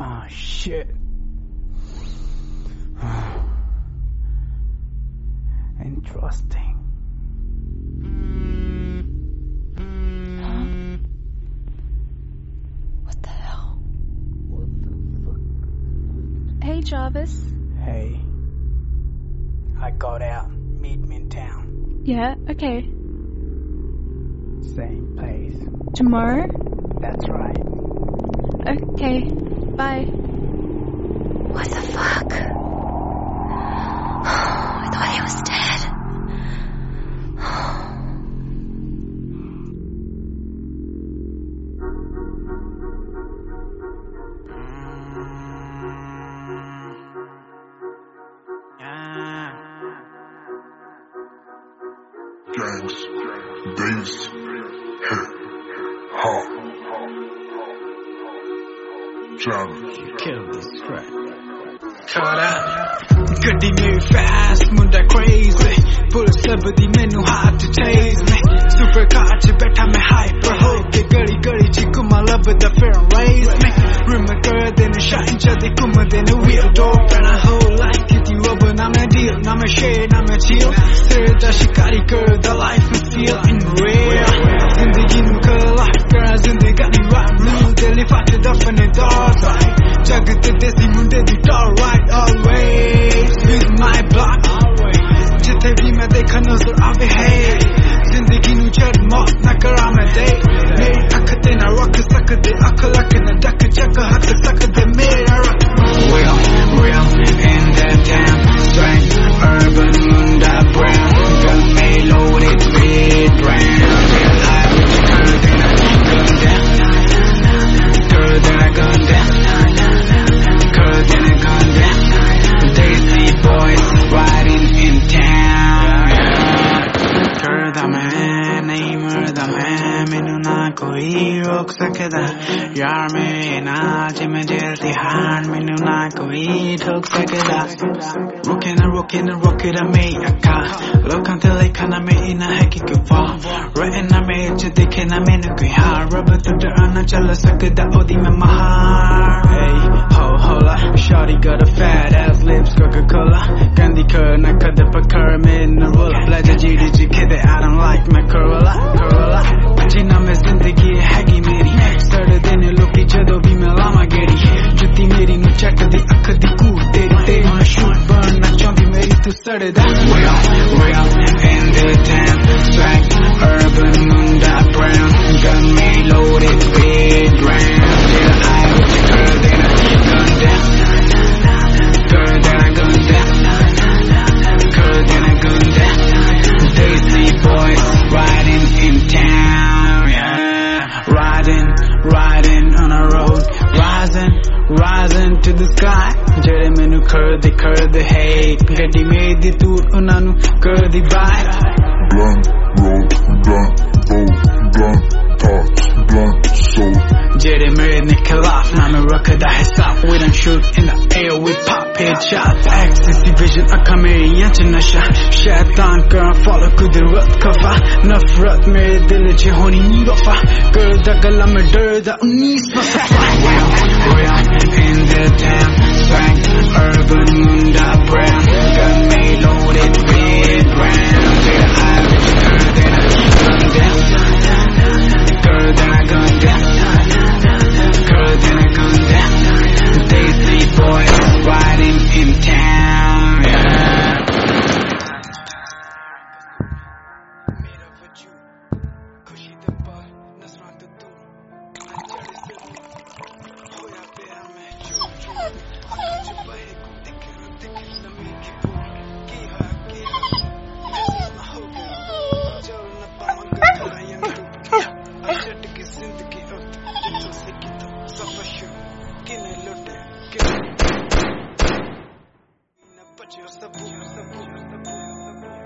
Oh shit. Interesting. Huh? What the hell? What the fuck? Hey, Jarvis. Hey. I got out. Meet me in town. Yeah, okay. Same place. Tomorrow? That's right. Okay, bye. What the fuck? I thought he was dead. Gangs, bass, hip, hop, Jarvis. You killed this track. Caught out. Goody move fast, munda crazy. Pulse labdi menu hard to chase me. Supercar ch baitha main hyper ho ke gadi gadi chi kuma labda fair race me. Remember then shine chadi kuma then wheel door and I whole like it you up na me deal na me share na me chill. Sir da shikari kar the life is feel in real. Zindagi nu kala kar zindagani right blue daily fat the funny dark side. Jagat desi munde di all right always with my block. जिथे भी मैं देखा नजर आवे है जिंदगी नू चढ़ मौत ना करा मैं दे मेरी अख ते ना रख सकदे अख लक ना डक चक हक सकदे मेरा रख real in that damn strength urban munda brown gun may loaded with brand I wish gun down gun down they see boys riding in town करदा मैं नहीं मरदा मैं मैनू ना कोई रोक सकदा यार मेरे नाच में जेल तिहाड़ मैनू ना कोई ठोक सकदा रोके ना मैं अक्का लोकां ते लिखा ना मैं इना है कि कुफा रहना ना मैं च दिखे ना मैनू कोई हार रब तो डर ना चल सकदा ओदी मैं Mahar hey hola shawty got a fat ass lips Coca-Cola candy curd na kade pakar me na roll blaja jidi ji kide I don't like my Corolla जीना में जिंदगी हैगी मेरी सड़ देने लोकी जदों भी मैं लामा गेड़ी जुत्ती मेरी नू चट दी अख दी कूट तेरी मैं शूट बर्न ना चाहती मेरी तू सड़दा real in the damn swag urban munda brown gun me loaded with round yeah I was a girl then I gun down girl then I gun down they see boys riding in town yeah riding on a road rising to the sky jere menu kar the hate gadi mein di tour una nu kar di bye Blunt, roll, blunt, bold, blunt, thoughts, blunt, soul. Jere mere ne khilaf na mein rakhda hai saaf we don't shoot in the air we pop headshots ecstasy vision akha meriyan ch nasha shaitan kar follow kudrat kafa nafrat mere dil ch honi ni wafa karda gala mein darda 19 safa real in the damn swag urban munda brown gun me loaded with brand yeah I wish girl then I gun down girl then I gun down they see boys riding in town yeah meet up with you खुशी दे पार नजरां ते दूर चढ़े से होया प्यार में चूर अखी च बहे को दिख लम्बी की बोल की है ऐसा ना हो गया चल न पाऊंगा कराया अचट की जिंदगी अर्थ जितो से की तो सफर शुरू किने लुटे किने न बचे सब